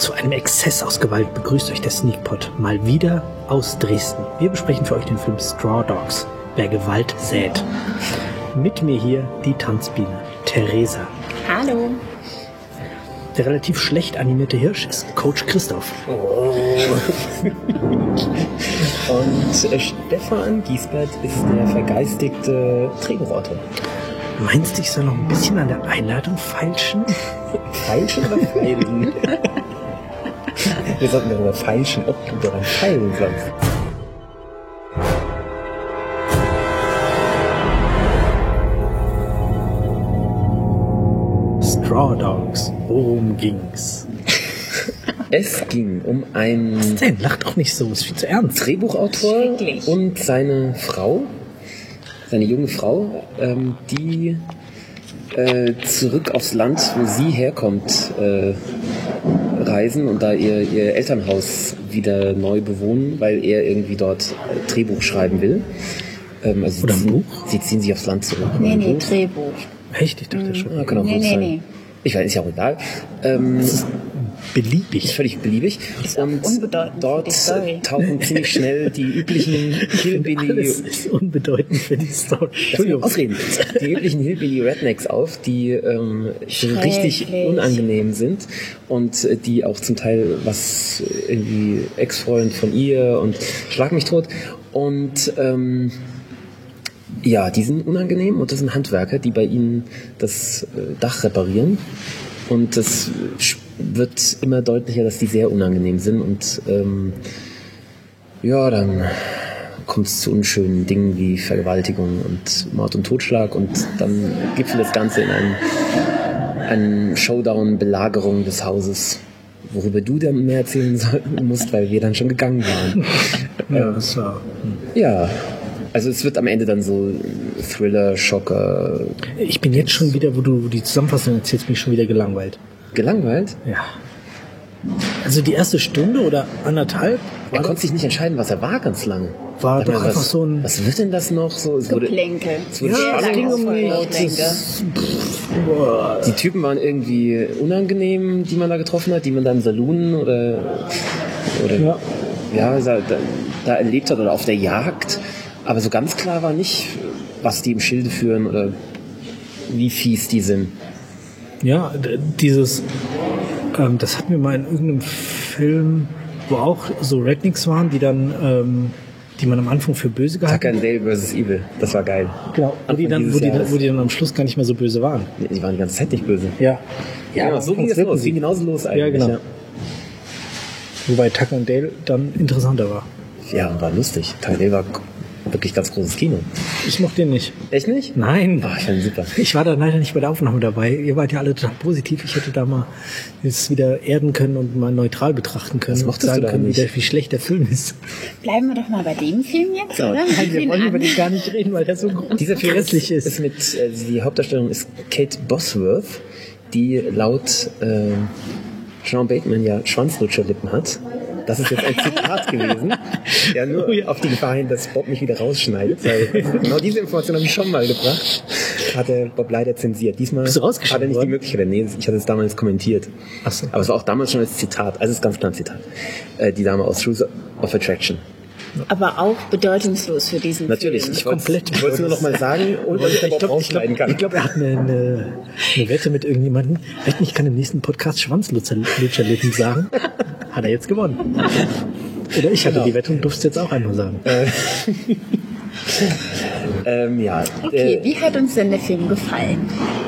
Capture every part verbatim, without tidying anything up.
Zu einem Exzess aus Gewalt begrüßt euch der Sneakpot mal wieder aus Dresden. Wir besprechen für euch den Film Straw Dogs, wer Gewalt sät. Mit mir hier die Tanzbiene, Theresa. Hallo. Der relativ schlecht animierte Hirsch ist Coach Christoph. Oh. Und äh, Stefan Giesbert ist der vergeistigte Drehbuchautor. Meinst du, ich soll noch ein bisschen an der Einleitung feilschen? Feilschen oder feilen? Wir sollten darüber feilschen, ob du daran feilen sollst. Straw Dogs, worum ging's? Es ging um einen Was denn? Lach doch nicht so, ist viel zu ernst. Drehbuchautor und seine Frau, seine junge Frau, ähm, die äh, zurück aufs Land, wo sie herkommt, äh, reisen und da ihr, ihr Elternhaus wieder neu bewohnen, weil er irgendwie dort Drehbuch schreiben will. Ähm, also Oder ein sie, Buch? Sie ziehen sich aufs Land zurück. Nee, nee, Drehbuch. Echt? Ich dachte schon. Ja, kann auch Nee, gut nee, sein. nee. Ich weiß, ist ja auch egal. Ähm, Beliebig. Ist völlig beliebig. Ist auch Und unbedeutend für dort die Story. tauchen ziemlich schnell die üblichen Hillbilly... Alles ist unbedeutend für die Story. Entschuldigung. Ausreden. Die üblichen Hillbilly-Rednecks auf, die ähm, richtig Schrecklich. unangenehm sind und äh, die auch zum Teil was irgendwie Ex-Freund von ihr und schlag mich tot. Und ähm, ja, die sind unangenehm und das sind Handwerker, die bei ihnen das äh, Dach reparieren. Und es wird immer deutlicher, dass die sehr unangenehm sind. Und ähm, ja, dann kommt es zu unschönen Dingen wie Vergewaltigung und Mord und Totschlag. Und dann gipfelt das Ganze in einem, einem Showdown, Belagerung des Hauses, worüber du dann mehr erzählen sollten musst, weil wir dann schon gegangen waren. Ja, das war... Ja, also es wird am Ende dann so Thriller, Schocker. Ich bin jetzt schon wieder, wo du die Zusammenfassung erzählst, bin ich schon wieder gelangweilt. Gelangweilt? Ja. Also die erste Stunde oder anderthalb Er konnte sich nicht entscheiden, was er war, ganz lange. war Sag mal, doch was, einfach so ein... Was wird denn das noch? So, es wurde, Geplänkel. es wurde Sehr es lange ging um die- Vorlauflänge. das- Boah. die Typen waren irgendwie unangenehm, die man da getroffen hat, die man da im Saloon oder, oder Ja. ja, da, da, da erlebt hat oder auf der Jagd. Aber so ganz klar war nicht, was die im Schilde führen oder wie fies die sind. Ja, d- dieses, ähm, das hatten wir mal in irgendeinem Film, wo auch so Rednecks waren, die dann, ähm, die man am Anfang für böse gehalten Tucker and Dale versus Evil, das war geil. Genau, wo die, Anfang dann, wo, dieses die, Jahres. wo die dann am Schluss gar nicht mehr so böse waren. Die waren die ganze Zeit nicht böse. Ja. Ja, so ging es wirken los. sie. Ging genauso los eigentlich. Ja, genau. Ja, Wobei Tucker and Dale dann interessanter war. ja und war lustig. Tucker and Dale war wirklich ganz großes Kino. Ich mochte den nicht. Echt nicht? Nein. Oh, ich fand ihn super. Ich war da leider nicht bei der Aufnahme dabei. Ihr wart ja alle total positiv. Ich hätte da mal jetzt wieder erden können und mal neutral betrachten können. Was und mochtest du sagen da können, wie, nicht? der, wie schlecht der Film ist. Bleiben wir doch mal bei dem Film jetzt, Genau. oder? Nein, wir Den wollen über anderen. den gar nicht reden, weil der so Dieser Film grässlich ist, ist. ist mit, äh, die Hauptdarstellerin ist Kate Bosworth, die laut äh, Sean Bateman ja Schwanzlutscherlippen hat. Das ist jetzt ein Zitat gewesen. Ja, nur Oh ja. auf die Gefahr hin, dass Bob mich wieder rausschneidet. Weil genau diese Information habe ich schon mal gebracht. Hat der Bob leider zensiert. Diesmal Bist du hat rausgeschnitten er nicht die worden? Möglichkeit. Nee, ich hatte es damals kommentiert. Ach so. Aber es war auch damals schon als Zitat. Also es ist ganz klar ein Zitat. Äh, die Dame aus Rules of Attraction. Aber auch bedeutungslos für diesen Natürlich. Film. Ich wollte Komplett. ich wollte es nur noch mal sagen, und ich Ich Bob glaube, ich glaub, rausschneiden kann. ich glaub, er hat eine, eine, eine Wette mit irgendjemandem. Wetten, ich kann im nächsten Podcast Schwanzlutscherlippen sagen. Hat er jetzt gewonnen. Oder ich hatte Genau. die Wette und durfte es jetzt auch einmal sagen. Ähm, ja. Okay, Äh, wie hat uns denn der Film gefallen?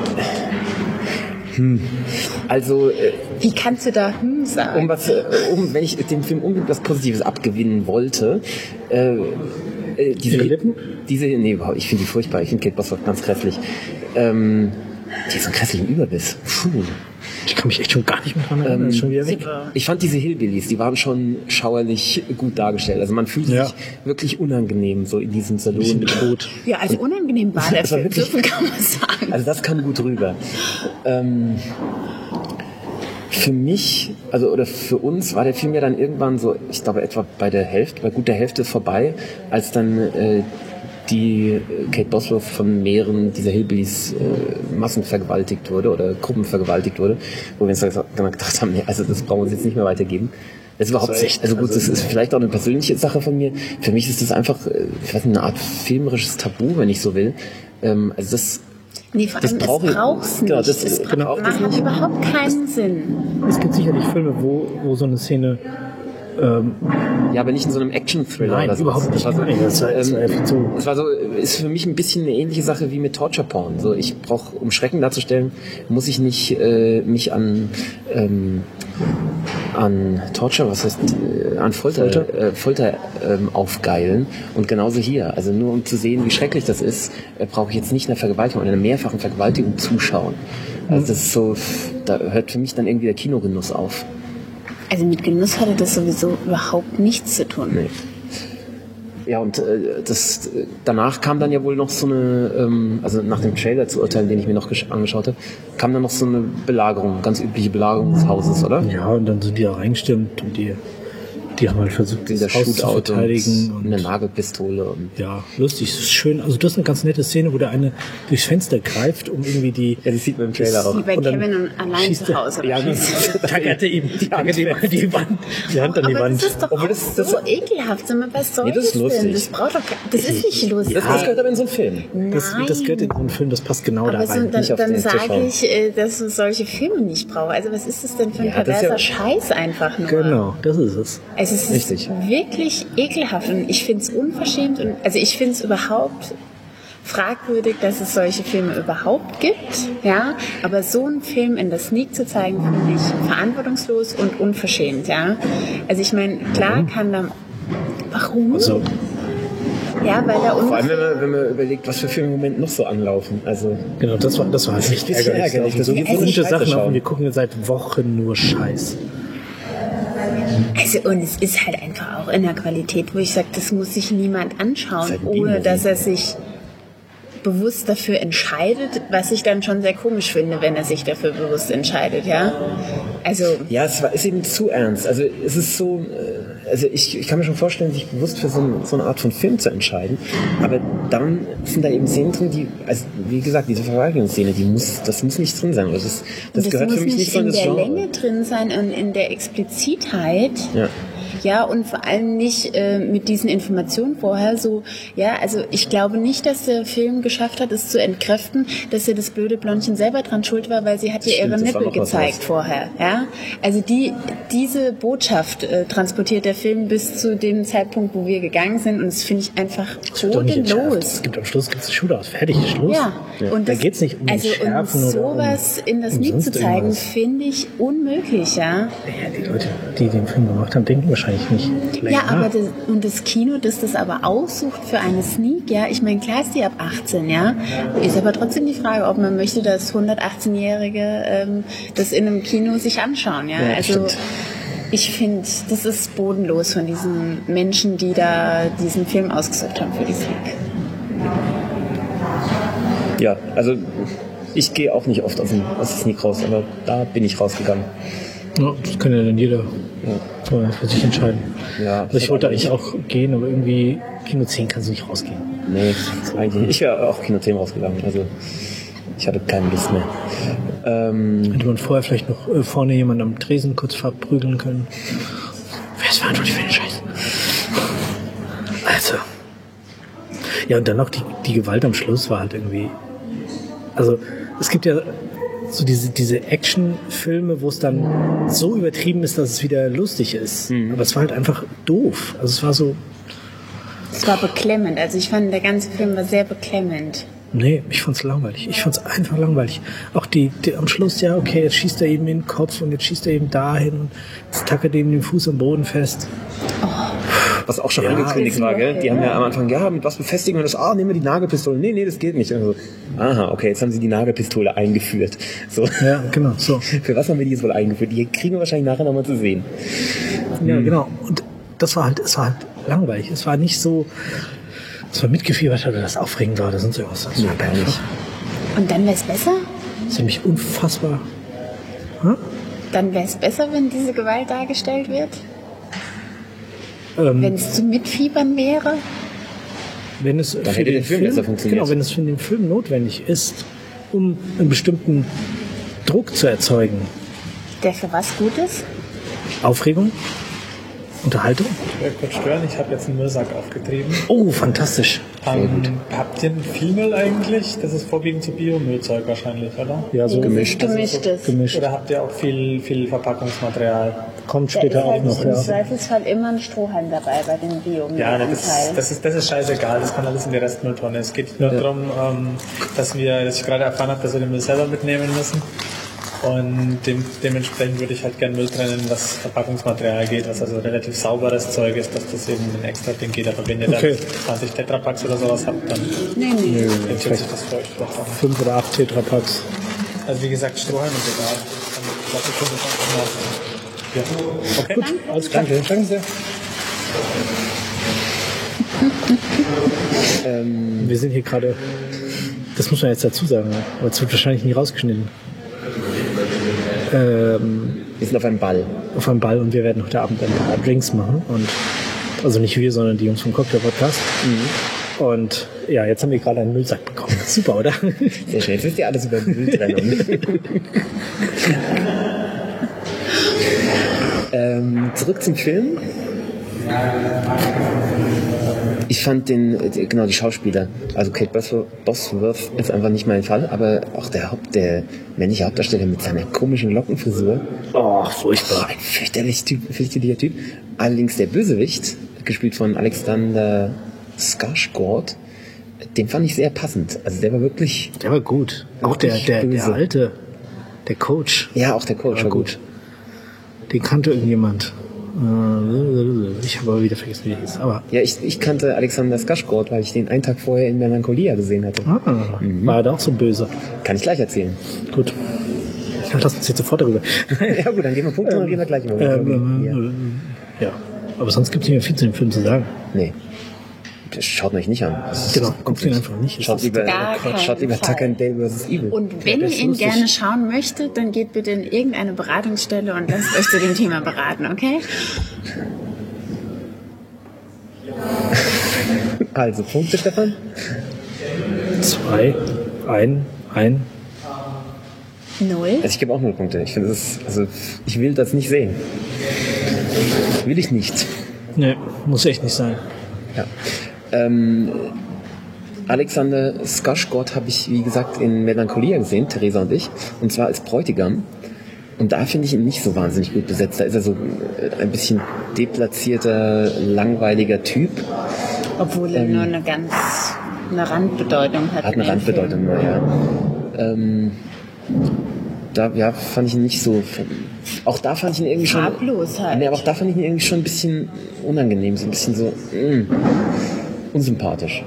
also, äh, Wie kannst du da hm sagen? um was, äh, um, wenn ich dem Film unbedingt was Positives abgewinnen wollte, äh, äh, diese Ihre Lippen? Diese, nee, überhaupt, ich finde die furchtbar. Ich finde Kate Bosworth ganz grässlich. Ähm, die hat so einen grässlichen Überbiss. Puh. Ich kann mich echt schon gar nicht mehr dran erinnern. Ähm, ist schon wieder weg. Super. Ich fand diese Hillbillies, die waren schon schauerlich gut dargestellt. Also man fühlt Ja. sich wirklich unangenehm so in diesem Ein bisschen Salon. bedroht. Ja, also unangenehm war der Das war Film, so wirklich- viel kann man sagen. Also das kam gut rüber. Ähm, für mich, also oder für uns war der Film ja dann irgendwann so, ich glaube etwa bei der Hälfte, bei gut der Hälfte vorbei, als dann äh, die Kate Bosworth von mehreren dieser Hillbillies äh, massenvergewaltigt wurde oder gruppenvergewaltigt wurde, wo wir uns dann gedacht haben, nee, also das brauchen wir uns jetzt nicht mehr weitergeben. Das ist überhaupt Das ist echt, also gut, also das ist vielleicht auch eine persönliche Sache von mir. Für mich ist das einfach, ich weiß nicht, eine Art filmerisches Tabu, wenn ich so will. Ähm, also das Nee, vor Das allem, brauche es ich- braucht's nicht. genau, das- es genau, braucht, das hat nicht. überhaupt keinen Sinn. Es gibt sicherlich Filme, wo, wo so eine Szene ähm, Ja, aber nicht in so einem Action-Thriller Nein, oder so. überhaupt nicht. Das war so, Nein, das war- das war ähm, einfach zu- das war so, ist für mich ein bisschen eine ähnliche Sache wie mit Torture-Porn. So, ich brauche, um Schrecken darzustellen, muss ich nicht äh, mich an ähm, an Torture, was heißt, äh, an Folter, Folter? Folter, äh, Folter ähm, aufgeilen. Und genauso hier. Also nur um zu sehen, wie schrecklich das ist, äh, brauche ich jetzt nicht einer Vergewaltigung, einer mehrfachen Vergewaltigung zuschauen. Also das ist so, da hört für mich dann irgendwie der Kinogenuss auf. Also mit Genuss hatte das sowieso überhaupt nichts zu tun. Nee. Ja, und äh, das, äh, danach kam dann ja wohl noch so eine, ähm, also nach dem Trailer zu urteilen, den ich mir noch gesch- angeschaut habe, kam dann noch so eine Belagerung, ganz übliche Belagerung des Hauses, oder? ja, und dann sind die da reingestürmt und die, die haben halt versucht, Dieser das Haus zu Shootout verteidigen. und Und, eine Nagelpistole und ja, lustig, es ist schön. Also das ist eine ganz nette Szene, wo der eine durchs Fenster greift, um irgendwie die... ja, das sieht man im Trailer auch. Wie bei Und dann Kevin und allein schießt zu er- Hause. Ja, wahrscheinlich. tackert er ihm die Hand, die, die, Wand, die Hand an die Aber Wand. das ist doch Obwohl auch das- das- so ekelhaft. Sag mal, was soll Nee, das ist das denn? lustig. Das braucht doch ke- Das ist nicht lustig. Das, das gehört aber in so einen Film. Das, das gehört in so einen Film, das passt genau da Aber so, rein. dann, nicht auf dann den zu sage schauen. ich, äh, dass es solche Filme nicht braucht. Also was ist das denn für ein Ja, das ist perverser ja- Scheiß einfach nur? Genau, das ist es. Also es ist Richtig. wirklich ekelhaft und ich finde es unverschämt und also ich finde es überhaupt fragwürdig, dass es solche Filme überhaupt gibt, ja, aber so einen Film in der Sneak zu zeigen, finde ich verantwortungslos und unverschämt, ja. Also ich meine, klar kann da, warum? Also, Ja, weil da Vor allem, wenn ungefähr, man, wenn man überlegt, was für Filme im Moment noch so anlaufen. Also, genau, das war, das war halt echt Bisschen ärgerlich. ärgerlich, dass so wir viele so eine gute Scheiße Sachen schauen. haben. Wir gucken seit Wochen nur Scheiß. also und es ist halt einfach auch in der Qualität, wo ich sage, das muss sich niemand anschauen, Halt ein ohne B-Movie. dass er sich bewusst dafür entscheidet, was ich dann schon sehr komisch finde, wenn er sich dafür bewusst entscheidet, ja. Also ja, es war, ist eben zu ernst. Also es ist so, äh, also ich, ich kann mir schon vorstellen, sich bewusst für so, ein, so eine Art von Film zu entscheiden. Aber dann sind da eben Szenen drin, die, also wie gesagt, diese Verweigerungsszene, die muss, das muss nicht drin sein. Das, ist, das Und gehört muss für mich nicht so in in das der Genre. Länge drin sein und in der Explizitheit. Ja. Ja, und vor allem nicht äh, mit diesen Informationen vorher so, ja, also ich glaube nicht, dass der Film geschafft hat, es zu entkräften, dass ihr das blöde Blondchen selber dran schuld war, weil sie hat ihr Stimmt, ihre das war Nippel noch was gezeigt Neues. vorher, ja. Also die, diese Botschaft äh, transportiert der Film bis zu dem Zeitpunkt, wo wir gegangen sind und das finde ich einfach Das wird doch nicht entschärft. bodenlos. Es gibt am Schluss gibt's einen Shootout. Fertig, Schluss. Ja, und da das, geht's nicht um also Schärfen und oder um, sowas in das um Lied sonst zu zeigen, irgendwas. finde ich unmöglich, ja. Ja, die Leute, die den Film gemacht haben, denken wahrscheinlich nicht länger Ja, aber nach. das, und das Kino, das das aber aussucht für eine Sneak, ja, ich meine, klar ist die ab achtzehn, ja, ist aber trotzdem die Frage, ob man möchte, dass hundertachtzehn-Jährige ähm, das in einem Kino sich anschauen, ja, Ja, also stimmt. ich finde, das ist bodenlos von diesen Menschen, die da diesen Film ausgesucht haben für die Sneak. Ja, also ich gehe auch nicht oft aus dem, aus dem Sneak raus, aber da bin ich rausgegangen. Ja, das kann ja dann jeder für für sich entscheiden. Ja, Also ich wollte eigentlich auch gehen, aber irgendwie Kino zehn kannst du nicht rausgehen. Nee, eigentlich nicht. Ich wäre auch Kino zehn rausgegangen. Also ich hatte keine Lust mehr. Ähm, Hätte man vorher vielleicht noch äh, vorne jemanden am Tresen kurz verprügeln können. Wer ist verantwortlich für den Scheiß? Also. Ja, und dann noch die, die Gewalt am Schluss war halt irgendwie. Also, es gibt ja so diese, diese Action-Filme, wo es dann so übertrieben ist, dass es wieder lustig ist. Aber es war halt einfach doof. Also, es war so. Es war beklemmend, also ich fand, der ganze Film war sehr beklemmend. Nee, ich fand's langweilig. Ich fand's einfach langweilig. Auch die, die am Schluss, ja, okay, jetzt schießt er eben in den Kopf und jetzt schießt er eben dahin und jetzt tackert er eben den Fuß am Boden fest. was auch schon Ja, angekündigt ist war, noch, gell? Die ja. haben ja am Anfang, ja, mit was befestigen wir das? Ah, nehmen wir die Nagelpistole. Nee, nee, das geht nicht. Also, aha, okay, jetzt haben sie die Nagelpistole eingeführt. So. Ja, genau, so. Für was haben wir die jetzt wohl eingeführt? Die kriegen wir wahrscheinlich nachher nochmal zu sehen. Ja, genau. Und das war halt, es war halt langweilig. Es war nicht so, dass man mitgefiebert hat oder das aufregend war oder sonst irgendwas. Das Nee, war gar einfach- nicht. Und dann wäre es besser? Das ist nämlich unfassbar. Hm? Dann wäre es besser, wenn diese Gewalt dargestellt wird? Ähm, Wenn es zu mitfiebern wäre? wenn es Dann für hätte den der Film Film, besser funktioniert. genau, wenn es für den Film notwendig ist, um einen bestimmten Druck zu erzeugen, Der für was gut ist? Aufregung, Unterhaltung. Ich werde kurz stören, ich habe jetzt einen Müllsack aufgetrieben. Oh, fantastisch. Ähm, habt ihr viel Müll eigentlich? Das ist vorwiegend so Biomüllzeug wahrscheinlich, oder? Ja, so Gemischt. Gemischtes. gemischt. Oder habt ihr auch viel, viel Verpackungsmaterial? Kommt Da ist später auch halt noch, im ja. Zweifelsfall immer ein Strohhalm dabei bei dem Ja, das ist, Biomüllanteil. das, ist, das ist scheißegal, das kann alles in die Restmülltonne. Es geht nur Ja. darum, ähm, dass wir, dass ich gerade erfahren habe, dass wir den Müll selber mitnehmen müssen. Und dem, dementsprechend würde ich halt gern Müll trennen, was Verpackungsmaterial geht, was also relativ sauberes Zeug ist, dass das eben ein extra Ding geht. Aber wenn ihr Okay. da zwanzig Tetrapacks oder sowas habt, dann Nee, nee. empfiehlt sich das für euch vielleicht auch. Fünf oder acht Tetrapacks. Also wie gesagt, Strohhalm ist egal. Dann lasse ich das einfach mal. Ja. Okay. Gut, alles klar. Danke, danke sehr. Wir sind hier gerade, das muss man jetzt dazu sagen, aber es wird wahrscheinlich nie rausgeschnitten. Ähm, Wir sind auf einem Ball. auf einem Ball und wir werden heute Abend ein paar Drinks machen. Und, also nicht wir, sondern die Jungs vom Cocktail-Podcast. Und ja, jetzt haben wir gerade einen Müllsack bekommen. Super, oder? Sehr schön. Jetzt wisst ihr alles über Mülltrennung. ähm, zurück zum Film. Ich fand den, genau, die Schauspieler, also Kate Bosworth, Bosworth ist einfach nicht mein Fall, aber auch der Haupt, der männliche Hauptdarsteller mit seiner komischen Lockenfrisur. Oh, furchtbar. Ein fürchterlich typ, fürchterlicher Typ. Allerdings der Bösewicht, gespielt von Alexander Skarsgård, den fand ich sehr passend. Also der war wirklich, Der war gut. Auch der, der, der Böse. alte, der Coach, ja, auch der Coach war war gut. gut. Den kannte irgendjemand. Äh, Ich habe aber wieder vergessen, wie der hieß. Aber Ja, ich, ich kannte Alexander Skarsgård, weil ich den einen Tag vorher in Melancholia gesehen hatte. ah, war er da auch so böse. Kann ich gleich erzählen. Gut. Ja, lass uns jetzt sofort darüber. Ja gut, dann gehen wir Punkte und gehen wir gleich mal. Ähm, ja. ähm, ja, aber sonst gibt es nicht mehr viel zu dem Film zu sagen. Nee. Schaut euch nicht an. Das ist Genau, guckt unsinnig. ihn einfach nicht. Es Schaut ist lieber, gar schaut lieber keinen Tucker and Dale versus. Evil. Und wenn der ihr ist ihn lustig. gerne schauen möchtet, dann geht bitte in irgendeine Beratungsstelle und lasst euch zu dem Thema beraten, okay? Also, Punkte, Stefan? Zwei, ein, ein. Null. Also ich gebe auch null Punkte. Ich finde, das ist, also ich will das nicht sehen. Will ich nicht. Nee, muss echt nicht sein. Ja. Ähm, Alexander Skarsgård habe ich, wie gesagt, in Melancholia gesehen, Theresa und ich, und zwar als Bräutigam. Und da finde ich ihn nicht so wahnsinnig gut besetzt. Da ist er so äh, ein bisschen deplatzierter, langweiliger Typ. Obwohl er nur eine ganz eine Randbedeutung hat. Hat in eine dem Film. Randbedeutung, ja. Ähm, da ja, fand ich ihn nicht so. Auch da fand ich ihn irgendwie schon. Farblos halt. Nee, aber auch da fand ich ihn irgendwie schon ein bisschen unangenehm, so ein bisschen so mh, unsympathisch.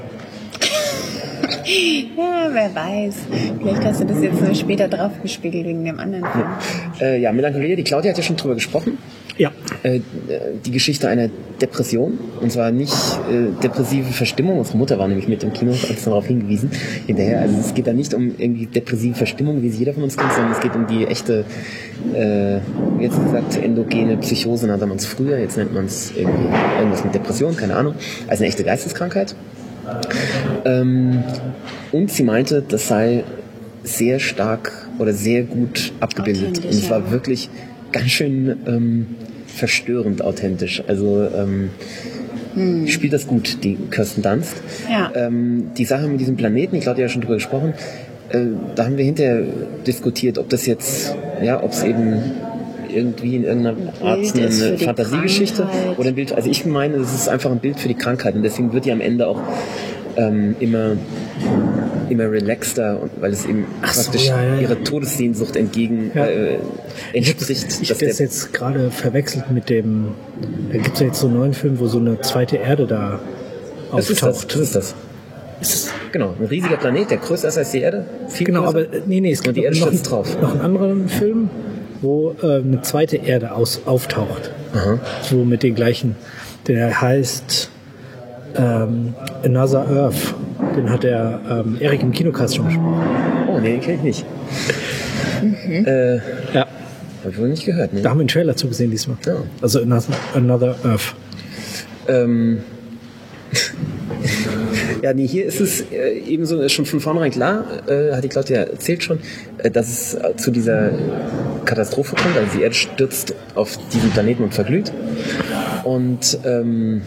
Ja, wer weiß. Vielleicht hast du das jetzt nur später draufgespiegelt wegen dem anderen Film. Äh, ja, Melancholia, die Claudia hat ja schon drüber gesprochen. Ja, Äh, die Geschichte einer Depression, und zwar nicht äh, depressive Verstimmung. Unsere Mutter war nämlich mit im Kino, hat uns darauf hingewiesen. Hinterher, also es geht da nicht um irgendwie depressive Verstimmung, wie es jeder von uns kennt, sondern es geht um die echte, äh, jetzt gesagt, endogene Psychose nannte man es früher, jetzt nennt man es irgendwie irgendwas mit Depression, keine Ahnung, also eine echte Geisteskrankheit. Ähm, und sie meinte, das sei sehr stark oder sehr gut abgebildet. Authentisch, Und es war ja. wirklich ganz schön ähm, verstörend authentisch. Also ähm, Hm. spielt das gut, die Kirsten Dunst. Ja. Ähm, die Sache mit diesem Planeten, ich glaube, ja schon drüber gesprochen, äh, da haben wir hinterher diskutiert, ob das jetzt, ja, ob es eben irgendwie in irgendeiner Art Bild ist eine für die Fantasiegeschichte Krankheit. oder ein Bild. Also ich meine, es ist einfach ein Bild für die Krankheit und deswegen wird die am Ende auch ähm, immer immer relaxter, und weil es eben Ach so, praktisch ja, ja, ja. ihrer Todessehnsucht entgegen Ja. äh, ich habe entspricht. ich dass hab das der- jetzt gerade verwechselt mit dem, da gibt es ja jetzt so einen neuen Film, wo so eine zweite Erde da das ist das, auftaucht. das ist das. Ist es- Genau, ein riesiger Planet, der größer ist als die Erde. Viel Genau, größer. aber äh, nee, nee, es Und gibt die Erde noch, stürzt drauf. noch einen anderen Film, wo äh, eine zweite Erde aus, auftaucht. Aha. So mit den gleichen. Der heißt ähm, Another Earth. Den hat der ähm, Erik im Kinocast schon besprochen. Oh, nee, den kenne ich nicht. Äh, Ja, Habe ich wohl nicht gehört. Ne? da haben wir einen Trailer zugesehen diesmal. Ja. Also Another, Another Earth. Ähm, Ja, nee, hier ist es äh, eben so schon von vornherein klar, äh, hat die Claudia erzählt schon, äh, dass es äh, zu dieser Katastrophe kommt. Also die Erde stürzt auf diesen Planeten und verglüht. Und ähm,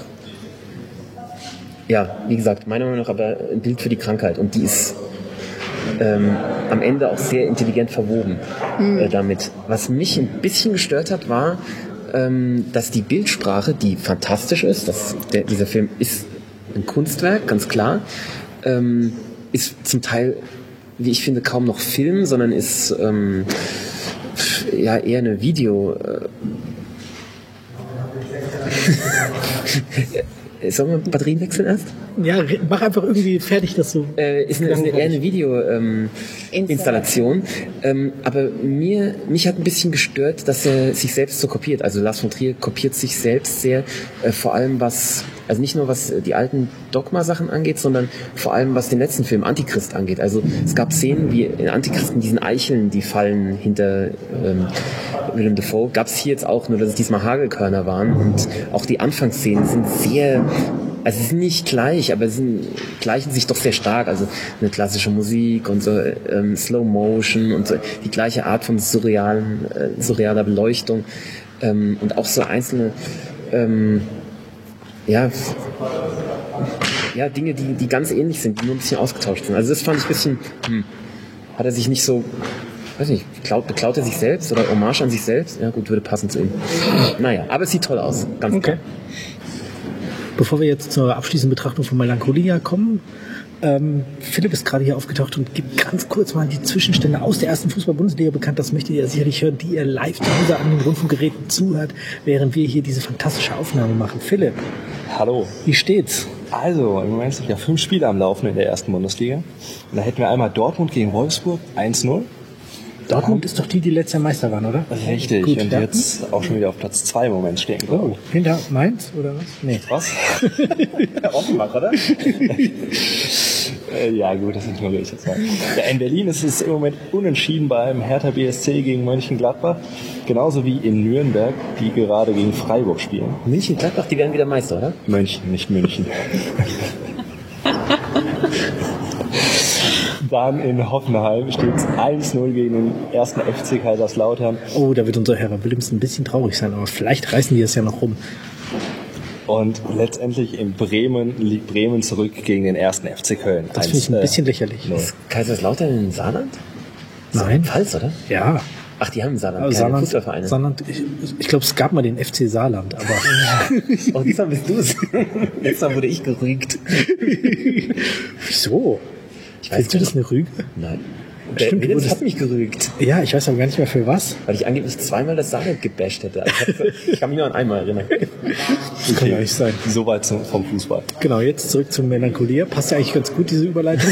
ja, wie gesagt, meiner Meinung nach aber ein Bild für die Krankheit. Und die ist ähm, am Ende auch sehr intelligent verwoben mhm. äh, damit. Was mich ein bisschen gestört hat, war, ähm, dass die Bildsprache, die fantastisch ist, dass der, dieser Film ist ein Kunstwerk, ganz klar, ähm, ist zum Teil, wie ich finde, kaum noch Film, sondern ist ähm, ja eher eine Video. Äh, Sollen wir Batterien wechseln erst? Ja, mach einfach irgendwie fertig, dass du... Äh, ist eine, ist eine, eher eine Video-Installation. Ähm, ähm, aber mir, mich hat ein bisschen gestört, dass er sich selbst so kopiert. Also Lars von Trier kopiert sich selbst sehr, äh, vor allem was, also nicht nur was die alten Dogma-Sachen angeht, sondern vor allem was den letzten Film Antichrist angeht. Also es gab Szenen wie in Antichrist in diesen Eicheln, die fallen hinter ähm, Willem Dafoe. Gab es hier jetzt auch, nur dass es diesmal Hagelkörner waren. Und auch die Anfangsszenen sind sehr... Also sie sind nicht gleich, aber sie sind, gleichen sich doch sehr stark. Also eine klassische Musik und so ähm, Slow Motion und so die gleiche Art von surrealen, äh, surrealer Beleuchtung ähm, und auch so einzelne ähm, ja, ja Dinge, die, die ganz ähnlich sind, die nur ein bisschen ausgetauscht sind. Also das fand ich ein bisschen, hm, hat er sich nicht so, weiß nicht, beklaut, beklaut er sich selbst oder Hommage an sich selbst? Ja gut, würde passen zu ihm. Naja, aber es sieht toll aus, ganz okay. klar. Bevor wir jetzt zur abschließenden Betrachtung von Melancholia kommen, ähm, Philipp ist gerade hier aufgetaucht und gibt ganz kurz mal die Zwischenstände aus der ersten Fußball-Bundesliga bekannt. Das möchtet ihr sicherlich hören, die ihr live zu Hause an den Rundfunkgeräten zuhört, während wir hier diese fantastische Aufnahme machen. Philipp. Hallo. Wie steht's? Also, im Moment sind ja fünf Spiele am Laufen in der ersten Bundesliga. Und da hätten wir einmal Dortmund gegen Wolfsburg, eins null. Dortmund ist doch die, die letztes Jahr Meister waren, oder? Richtig, Gut, und ja. jetzt auch schon wieder auf Platz zwei im Moment stehen. Oh, hinter Mainz oder was? Nee. Was? Offenbach, oder? äh, ja gut, das ignoriere ich jetzt mal. Ja, in Berlin ist es im Moment unentschieden beim Hertha B S C gegen Mönchengladbach. Genauso wie in Nürnberg, die gerade gegen Freiburg spielen. Mönchengladbach, die werden wieder Meister, oder? München, nicht München. Dann in Hoffenheim steht es eins null gegen den ersten F C Kaiserslautern. Oh, da wird unser Herr Willems ein bisschen traurig sein, aber vielleicht reißen die es ja noch rum. Und letztendlich in Bremen liegt Bremen zurück gegen den ersten F C Köln. Das finde ich ein bisschen lächerlich. Ist Kaiserslautern in Saarland? Nein. Pfalz, oder? Ja. Ach, die haben Saarland, Also keine Saarland, Fußballvereine. Saarland, ich, ich glaube, es gab mal den F C Saarland, aber... Oh, diesmal bist du es. Letztes Mal wurde ich gerügt. Wieso? Findest du das eine Rüge? Nein. Stimmt, Der Willems du hat mich gerügt. Ja, ich weiß aber gar nicht mehr für was. Weil ich angeblich zweimal das Saarland gebasht hätte. Also ich, hab, ich kann mich nur an einmal erinnern. Das kann ja nicht sein. Soweit zum, vom Fußball. Genau, jetzt zurück zum Melancholia. Passt ja eigentlich ganz gut, diese Überleitung.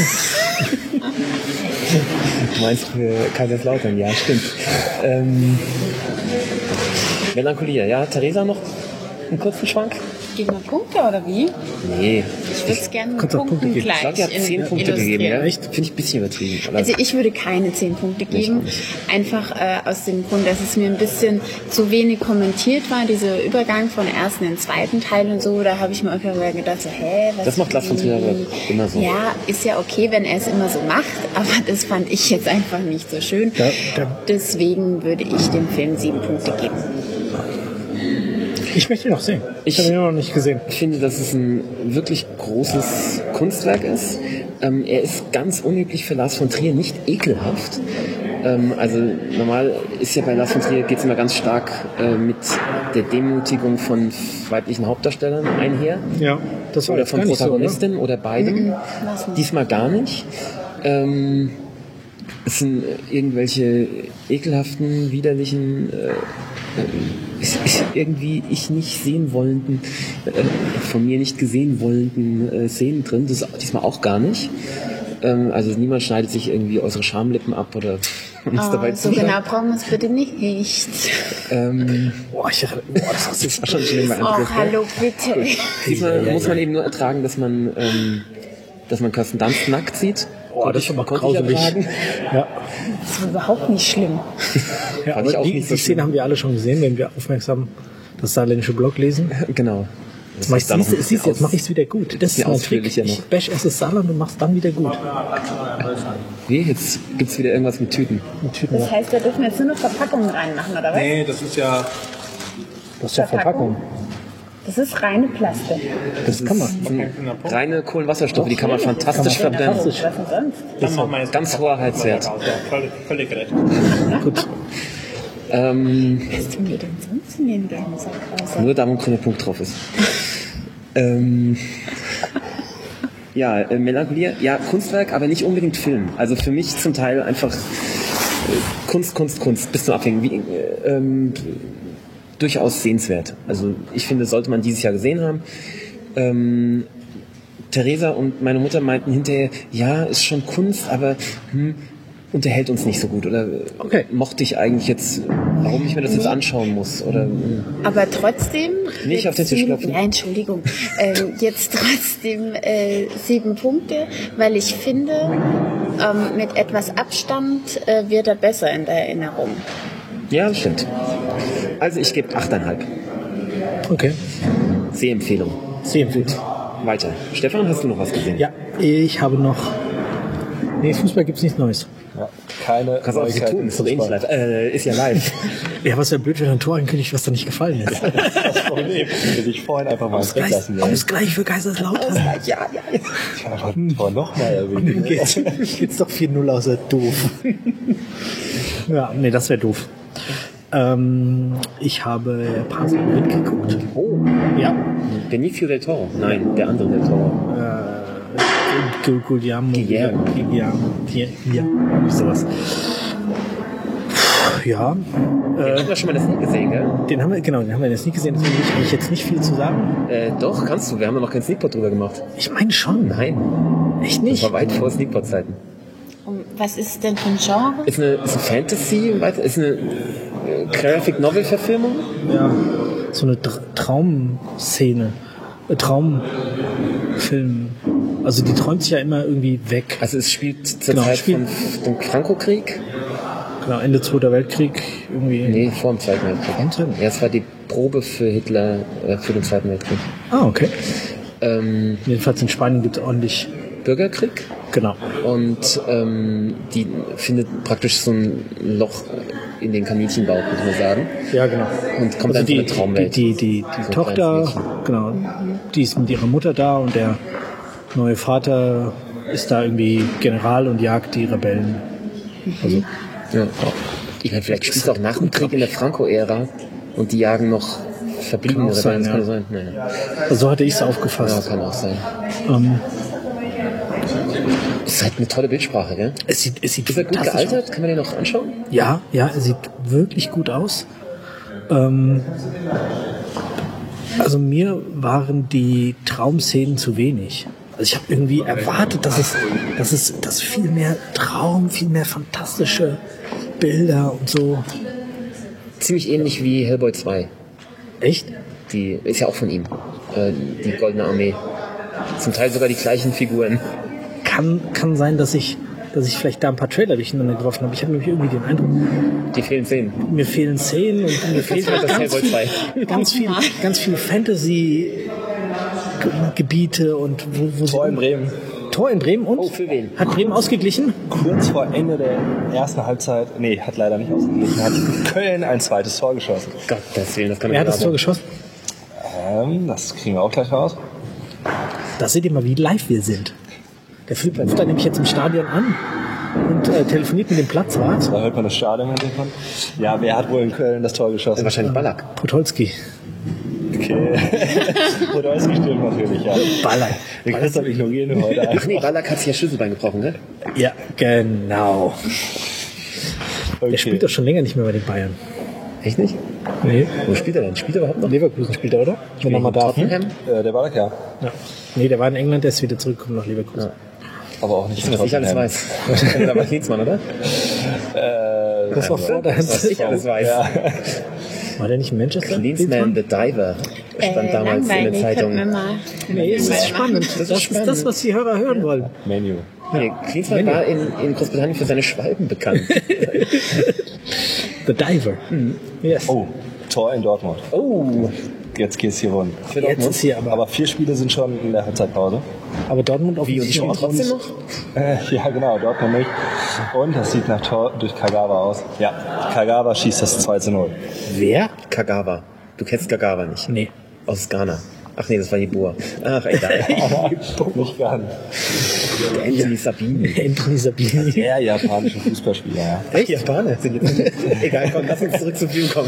Du meinst für Kaiserslautern? Ja, stimmt. Ähm, Melancholia, ja. Theresa noch einen kurzen Schwank? Geben wir Punkte oder wie? Nee. Ich würde es gerne mit Kannst auch Punkte Punkten geben. Ich glaube, die hat gleich zehn in- Punkte gegeben. Ja? illustrieren. Echt? Finde ich ein bisschen übertrieben. Oder? Also ich würde keine zehn Punkte geben, einfach äh, aus dem Grund, dass es mir ein bisschen zu wenig kommentiert war, dieser Übergang von ersten in den zweiten Teil und so, da habe ich mir einfach gedacht, so, hä, was Das macht Lars von Trier immer so. Ja, ist ja okay, wenn er es immer so macht, aber das fand ich jetzt einfach nicht so schön. Da- da- Deswegen würde ich dem Film sieben Punkte geben. Ich möchte ihn noch sehen. Ich, Ich- habe ihn noch nicht gesehen. Ich finde, dass es ein wirklich großes Kunstwerk ist. Ähm, er ist ganz unüblich für Lars von Trier, nicht ekelhaft. Ähm, also normal ist ja bei Lars von Trier geht es immer ganz stark äh, mit der Demütigung von weiblichen Hauptdarstellern einher. Ja, das war Oder jetzt von gar nicht so, Protagonistin oder beidem. was nicht. Diesmal gar nicht. Ähm, es sind irgendwelche ekelhaften, widerlichen, äh, ist, ist irgendwie ich nicht sehen wollenden, äh, von mir nicht gesehen wollenden äh, Szenen drin. Das ist diesmal auch gar nicht. Ähm, also niemand schneidet sich irgendwie äußere Schamlippen ab oder uns Oh, dabei so zuschaut. genau brauchen wir es bitte nicht. Ähm, Boah, ich, boah, das ist das war schon schlimm bei Oh, Andres, gell? hallo, bitte. Diesmal muss man eben nur ertragen, dass man, ähm, dass man Kirsten Dunst nackt sieht. Boah, das ist aber Konnte ich grauselig. ertragen. Ja, Das war überhaupt nicht schlimm. ja Fand ich aber auch die, nicht so die Szene schlimm. haben wir alle schon gesehen, wenn wir aufmerksam das saarländische Blog lesen. Genau. Das Mach heißt, da noch siehst, ein siehst, bisschen jetzt mache ich es wieder gut. Das ist bisschen mein Trick. ausführlicher Ich noch. bash erst das Saarland und mach's dann wieder gut. Wie? Jetzt gibt's wieder irgendwas mit Tüten. Mit Tüten. Das heißt, wir dürfen jetzt nur noch Verpackungen reinmachen, oder was? Nee, das ist ja. Das ist ja Verpackung. Das ist reine Plastik. Das kann man. Reine Kohlenwasserstoffe, die kann man fantastisch Kann man verbrennen. Was denn sonst? Dann machen wir jetzt Ganz hoher Heizwert. Ja, völlig, völlig recht. Gut. Ähm, Was tun wir denn sonst in den Gläsern? Außer nur da, wo ein grüner Punkt drauf ist. ähm, ja, äh, Melancholia, ja, Kunstwerk, aber nicht unbedingt Film. Also für mich zum Teil einfach äh, Kunst, Kunst, Kunst, bis zum Abhängen. Wie, äh, ähm, durchaus sehenswert. Also ich finde, sollte man dieses Jahr gesehen haben. Ähm, Theresa und meine Mutter meinten hinterher, ja, ist schon Kunst, aber hm, unterhält uns nicht so gut. Oder Okay. mochte ich eigentlich jetzt, warum ich mir das jetzt anschauen muss. Oder hm. Aber trotzdem. Nicht jetzt auf den Tisch sieben- klopfen. Ja, Entschuldigung. ähm, jetzt trotzdem äh, sieben Punkte, weil ich finde, ähm, mit etwas Abstand äh, wird er besser in der Erinnerung. Ja, das stimmt. Also ich gebe acht Komma fünf. Okay. Sehempfehlung. Sehr empfehlt. Weiter. Stefan, hast du noch was gesehen? Ja, ich habe noch. Nee, Fußball gibt's nichts Neues. Ja, keine Kannst du auch so Neuigkeiten tun, im ist doch eh nicht Fußball. live. Äh, ist ja live. Ja, was ja blöd, wenn ein Tor ankündigt, was da nicht gefallen ist. Das Problem. Hätte ich vorhin einfach mal Ausgleich, weglassen sollen. Ausgleich für Kaiserslautern. Ja, ja. Ich habe einfach Tor nochmal Und erwähnt. dann geht's, geht's doch vier null außer doof. Ja, nee, das wäre doof. Ähm, ich habe Paso mitgeguckt. Oh, Ja. Benicio del Toro. Nein, der andere del Toro. Gu- Guillermo. Guillermo. Guillermo. Ja, ja, sowas. Ja, Den haben wir schon mal das nie gesehen, gell? den haben wir, genau, den haben wir jetzt nicht gesehen, deswegen will ich eigentlich jetzt nicht viel zu sagen. Äh, doch, kannst du. Wir haben ja noch keinen Sneakpot drüber gemacht. Ich meine schon. Nein, Echt das nicht? war weit vor Sneakpot-Zeiten. Und was ist denn für ein Genre? Ist eine, ist eine Fantasy, weiter- ist eine äh, Graphic Novel-Verfilmung? Ja, so eine Tra Traumszene. Äh, Traumfilm. Also die träumt sich ja immer irgendwie weg. Also es spielt zur Genau, Zeit spielt- von dem Franco-Krieg? Genau, Ende Zweiter Weltkrieg irgendwie. Nee, vor dem Zweiten Weltkrieg. Ende? Ja, es war die Probe für Hitler äh, für den Zweiten Weltkrieg. Ah, okay. Ähm, Jedenfalls in Spanien gibt es ordentlich. Bürgerkrieg. Genau. Und ähm, die findet praktisch so ein Loch in den Kaninchenbauch, muss man sagen. Ja, genau. Und kommt Also dann die, in eine Traumwelt. die, die, die, die So ein Tochter, kleines Mädchen. genau, die ist mit ihrer Mutter da und der neue Vater ist da irgendwie General und jagt die Rebellen. Also, Ja. Ich meine, vielleicht spielt es auch nach dem Krieg in der Franco-Ära und die jagen noch verbliebene Kann auch sein, Rebellen. Das ja. kann sein. Naja. also so hatte ich es Ja, aufgefasst. kann auch sein. Ähm, Es ist halt eine tolle Bildsprache, gell? es sieht, es sieht Ist er gut fantastisch gealtert? Kann man den noch anschauen? aus. Ja, ja, es sieht wirklich gut aus. Ähm, also mir waren die Traumszenen zu wenig. Also ich habe irgendwie erwartet, dass es, dass es, dass viel mehr Traum, viel mehr fantastische Bilder und so. Ziemlich ähnlich wie Hellboy zwei. Echt? Die ist ja auch von ihm. Äh, die Goldene Armee. Zum Teil sogar die gleichen Figuren. Kann, kann sein, dass ich, dass ich vielleicht da ein paar Trailer durcheinander geworfen habe. Ich habe nämlich irgendwie den Eindruck, Die fehlen Szenen. mir fehlen Szenen und mir fehlt halt das ganz Hellboy zwei. viel, ganz viel, ganz viel Fantasy-Gebiete und wo, wo Tor in Bremen. Tor in Bremen und? Oh, für wen? Hat Bremen ausgeglichen? Kurz vor Ende der ersten Halbzeit, nee, hat leider nicht ausgeglichen, hat Köln ein zweites Tor geschossen. Gottes Willen, das kann Wer man hat das Tor geschossen? Ähm, das kriegen wir auch gleich raus. Da seht ihr mal, wie live wir sind. Der Philipp ruft da nämlich jetzt im Stadion an und äh, telefoniert mit dem Platzwart. Da hört man das Stadion im Hintergrund. Ja, wer hat wohl in Köln das Tor geschossen? Wahrscheinlich Ballack. Podolski. Okay. Podolski stimmt natürlich, ja. Ballack. Den Christoph ignorieren wir heute Ach einfach. nee, Ballack hat sich ja Schlüsselbein gebrochen, ne? Ja, genau. Der Okay. spielt doch schon länger nicht mehr bei den Bayern. Echt nicht? Nee. Wo spielt er denn? Spielt er überhaupt noch? Leverkusen spielt er, oder? Wenn er mal darf. Tottenham? Äh, der war da ja. Ja. Nee, der war in England, der ist wieder zurückgekommen nach Leverkusen. Aber auch nicht Was ich alles weiß. Da war Klinsmann, oder? Äh, Das war vor der Was ich alles weiß. ja. War der nicht in Manchester? Klinsmann, the Diver, stand Äh, damals in der langweilig, Zeitung. könnten wir mal. Nee, es ist spannend. Das ist, spannend. das, was die Hörer hören wollen. Menu. Nee, Klinsmann war in, in Großbritannien für seine Schwalben bekannt. The Diver. Yes. Oh, Tor in Dortmund. Oh, jetzt geht's hier rund. Für Dortmund. Jetzt ist hier aber, aber vier Spiele sind schon in der Halbzeitpause. Aber Dortmund auf Wie, und die spielen trotzdem noch? Äh, ja, genau, Dortmund nicht. Und das sieht nach Tor durch Kagawa aus. Ja, Kagawa schießt das zwei zu null. Wer? Kagawa. Du kennst Kagawa nicht? Nee. Aus Ghana. Ach nee, das war Yeboah. Ach, egal. Nicht ganz. Anthony Sabini. Anthony Sabini. Der japanische Fußballspieler, ja. Echt? Japaner sind jetzt. Egal, komm, lass uns zurück zum Film kommen.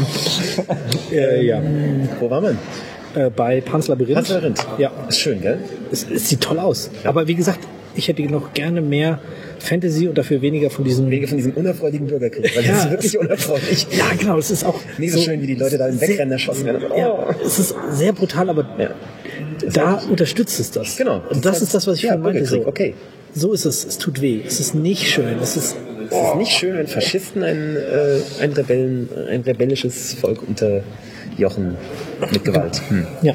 äh, ja. Wo war man? Äh, bei Pan's Labyrinth. Pan's Labyrinth. Ja. Ist schön, gell? Es, es sieht toll aus. Ja. Aber wie gesagt, ich hätte noch gerne mehr Fantasy und dafür weniger von diesem... Weniger von diesem unerfreudigen Bürgerkrieg, weil ja, das ist wirklich unerfreulich. Ja, genau, es ist auch... Nicht so, so schön, wie die Leute da im Wegrennen erschossen werden. Oh. Ja, es ist sehr brutal, aber ja. da unterstützt es das. Genau. Und das ist das, was ich ja, meinte. So. Okay. So ist es. Es tut weh. Es ist nicht schön. Es ist, es ist nicht schön, wenn Faschisten ein, äh, ein, Rebellen, ein rebellisches Volk unterjochen mit Gewalt. Hm. Ja.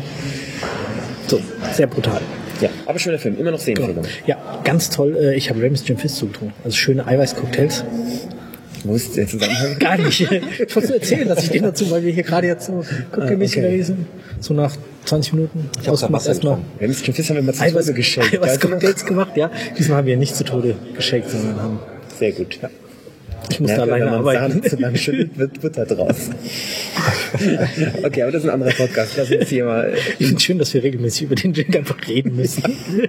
So, sehr brutal. Ja, aber schöner Film, immer noch Sehempfehlung. Ja, ganz toll. Ich habe Ramis Gin Fizz zugetrunken. Also schöne Eiweißcocktails. Wo ist der Zusammenhang? Gar nicht. Ich wollte nur erzählen, dass ich den dazu, weil wir hier gerade jetzt so guckmäßig ah, okay. gewesen so nach zwanzig Minuten ich ausgemacht erstmal. Ramis Gin Fizz haben wir mal zu Eiweiß, Tode geschenkt. Eiweißcocktails gemacht, ja. Diesmal haben wir nicht zu Tode geschenkt, sondern haben... Sehr gut. Ja. Ich muss ja, da alleine arbeiten. Wenn man zu lange schüttelt, wird Butter draus. Okay, aber das ist ein anderer Podcast. Lass uns hier mal... Ich finde es schön, dass wir regelmäßig über den Drink einfach reden müssen.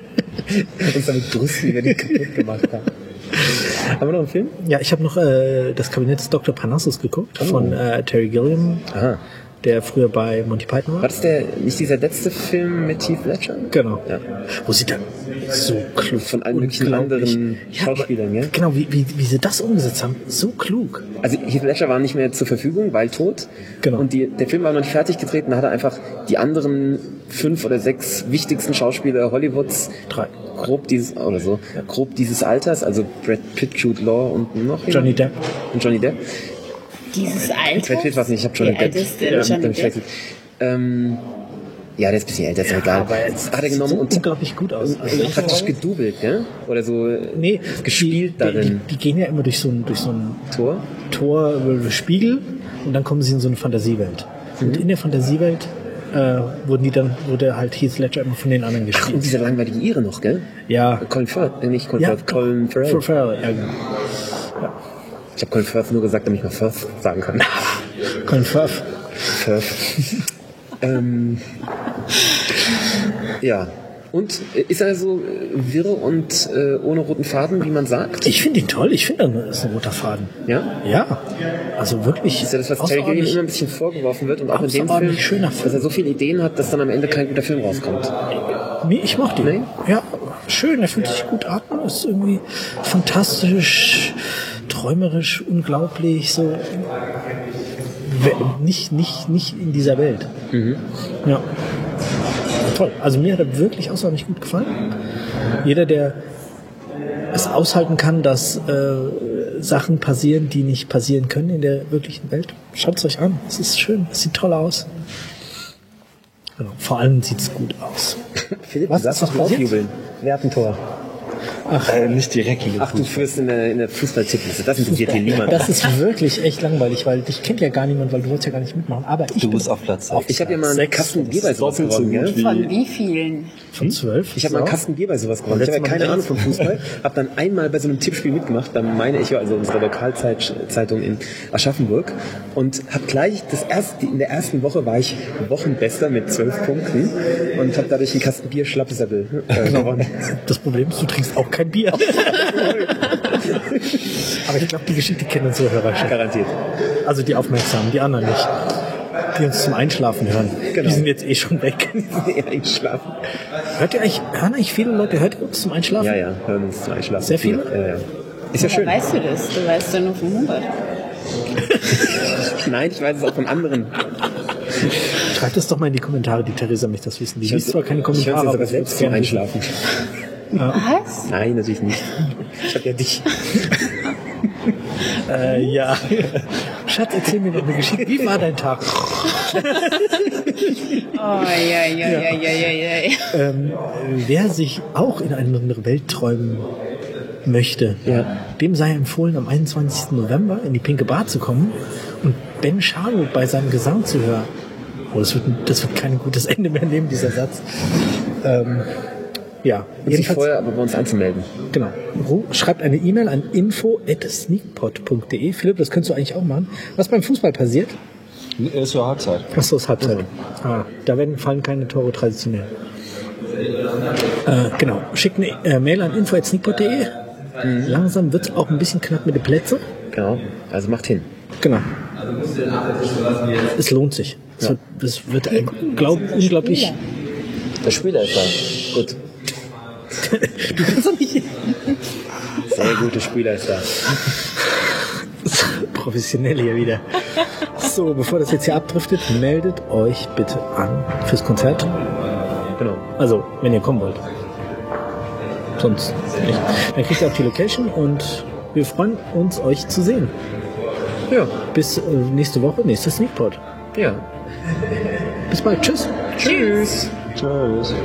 uns damit brüsten, wie wir den kaputt gemacht haben. Haben wir noch einen Film? Ja, ich habe noch äh, das Kabinett des Doktor Parnassus geguckt, oh. von äh, Terry Gilliam. Aha. Der früher bei Monty Python war. War das der, nicht dieser letzte Film mit Heath Ledger? Genau. Ja. Wo sie dann so klug von allen möglichen anderen ja, Schauspielern, ja? Genau, wie, wie, wie sie das umgesetzt haben. So klug. Also Heath Ledger war nicht mehr zur Verfügung, weil tot. Genau. Und die, der Film war noch nicht fertig gedreht und da hat er einfach die anderen fünf oder sechs wichtigsten Schauspieler Hollywoods Drei. grob dieses, oder so, ja. grob dieses Alters, also Brad Pitt, Jude Law und noch Johnny Depp. Und Johnny Depp. Dieses Alter? Brad Pitt war es nicht, ich habe Johnny Depp. Ja, Johnny Depp. Ähm, ja, der ist ein bisschen älter, ist ja, egal. Aber jetzt hat er genommen sieht und unglaublich gut aus. Also praktisch gedoubelt, ja? Oder so nee, gespielt die, darin. Die, die gehen ja immer durch so ein, durch so ein Tor, Tor über Spiegel und dann kommen sie in so eine Fantasiewelt. Mhm. Und in der Fantasiewelt äh, wurden die dann, wurde halt Heath Ledger immer von den anderen gespielt. Ach, und dieser langweilige Ire noch, gell? Ja. Colin Firth, äh, nicht Colin ja, Firth, Colin Farrell. Farrell, ja, genau. Ja. Ich habe Colin Firth nur gesagt, damit ich mal Firth sagen kann. Colin Firth. Firth. ähm, ja. Und ist er so wirr und äh, ohne roten Faden, wie man sagt? Ich finde ihn toll. Ich finde, er ist ein roter Faden. Ja? Ja. Also wirklich. Das ist ja das, was Terry Gilliam immer ein bisschen vorgeworfen wird. Und auch in dem Film, schöner Film, dass er so viele Ideen hat, dass dann am Ende kein guter Film rauskommt. Nee, ich mochte ihn. Nee? Ja, schön. Er fühlt sich gut an. Ist irgendwie fantastisch, träumerisch, unglaublich. So nicht, nicht, nicht in dieser Welt. Mhm. Ja. Toll. Also mir hat er wirklich außerordentlich gut gefallen. Jeder, der es aushalten kann, dass äh, Sachen passieren, die nicht passieren können in der wirklichen Welt, schaut es euch an. Es ist schön. Es sieht toll aus. Genau. Vor allem sieht es gut aus. Philipp, was ist doch aufjubeln? Wer hat ein Tor? Ach, äh, nicht direkt. Ach, du führst in der, in der Fußballtippliste. Das interessiert hier niemand. Das ist wirklich echt langweilig, weil dich kennt ja gar niemand, weil du wolltest ja gar nicht mitmachen. Aber ich du bist auf Platz sechs. Ich habe ja mal einen Kasten Bier bei sowas gewonnen. Gell? Von wie vielen? Von zwölf? Ich habe mal einen Kasten Bier bei sowas gewonnen. Ich habe ja keine Ahnung vom Fußball. Habe dann einmal bei so einem Tippspiel mitgemacht. Dann meine ich, also unsere Lokalzeitung in Aschaffenburg. Und habe gleich, das erste, in der ersten Woche war ich Wochenbester mit zwölf Punkten. Und habe dadurch einen Kasten Bier Schlappsäbel äh, gewonnen. Das Problem ist, du trinkst auch kein Bier. Aber ich glaube, die Geschichte kennen unsere Hörer schon. Garantiert. Also die Aufmerksamen, die anderen nicht. Die uns zum Einschlafen hören. Genau. Die sind jetzt eh schon weg. Einschlafen. Hört ihr eigentlich, hören eigentlich viele Leute, hört ihr uns zum Einschlafen? Ja, ja, hören uns zum Einschlafen. Sehr viele? Ja, ja. Ist ja schön. Woher weißt du das? Du weißt ja nur von Hubert. Nein, ich weiß es auch von anderen. Schreibt es doch mal in die Kommentare, die Theresa mich das wissen. Die liest zwar keine Kommentare, ich aber sogar selbst zum Einschlafen. Was? Nein, natürlich nicht. Ich hab ja dich. äh, ja. Schatz, erzähl mir noch eine Geschichte. Wie war dein Tag? Oh, ja, ja, ja, ja, ja, ja, ja. Ähm, wer sich auch in eine andere Welt träumen möchte, ja. dem sei empfohlen, am einundzwanzigsten November in die Pinke Bar zu kommen und Ben Sharwood bei seinem Gesang zu hören. Oh, das wird, das wird kein gutes Ende mehr nehmen, dieser Satz. Ähm, ja, Und sich vorher aber bei uns anzumelden. Genau. Ru- Schreibt eine E-Mail an info at sneakpot punkt de. Philipp, das könntest du eigentlich auch machen. Was beim Fußball passiert? Ist zur Halbzeit. Achso, ist Halbzeit. Ah, da werden, fallen keine Tore traditionell. Äh, genau. Schickt eine äh, Mail an info at sneakpot punkt de. Mhm. Langsam wird es auch ein bisschen knapp mit den Plätzen. Genau, also macht hin. Genau. Es lohnt sich. Es Ja. wird, es wird ein, glaub, unglaublich... Der Spieler ist da. Gut. Du kannst doch nicht... Sehr gute Spieler ist da. Professionell hier wieder. So, bevor das jetzt hier abdriftet, meldet euch bitte an fürs Konzert. Genau. Also, wenn ihr kommen wollt. Sonst nicht. Dann kriegt ihr auch die Location und wir freuen uns, euch zu sehen. Ja. Bis äh, nächste Woche, nächster Sneakpot. Ja. Bis bald. Tschüss. Tschüss. Tschüss.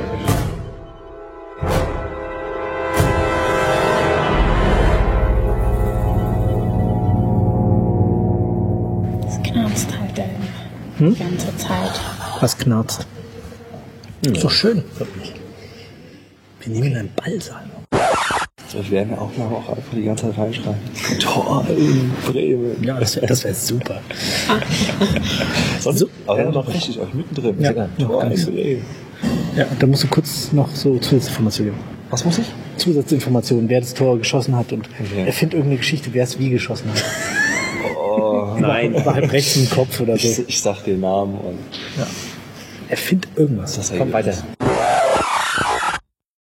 Das knarzt halt äh, Hm? die ganze Zeit. Was knarzt? Ist doch schön. Wir nehmen einen Ballsaal. Wir werden auch noch auch einfach die ganze Zeit reinschreien. Tor in Bremen. Ja, das wäre das wär super. Sonst, So. aber dann unterbreche ich euch mittendrin. Ja. Tor Ja, in ganz. Bremen. Ja, da musst du kurz noch so Zusatzinformationen geben. Was muss ich? Zusatzinformationen, wer das Tor geschossen hat und Ja. er findet irgendeine Geschichte, wer es wie geschossen hat. Oh, Nein. Über halb rechts im Kopf oder so. ich, ich sag den Namen und Er findet irgendwas. das Komm Ergebnis. weiter.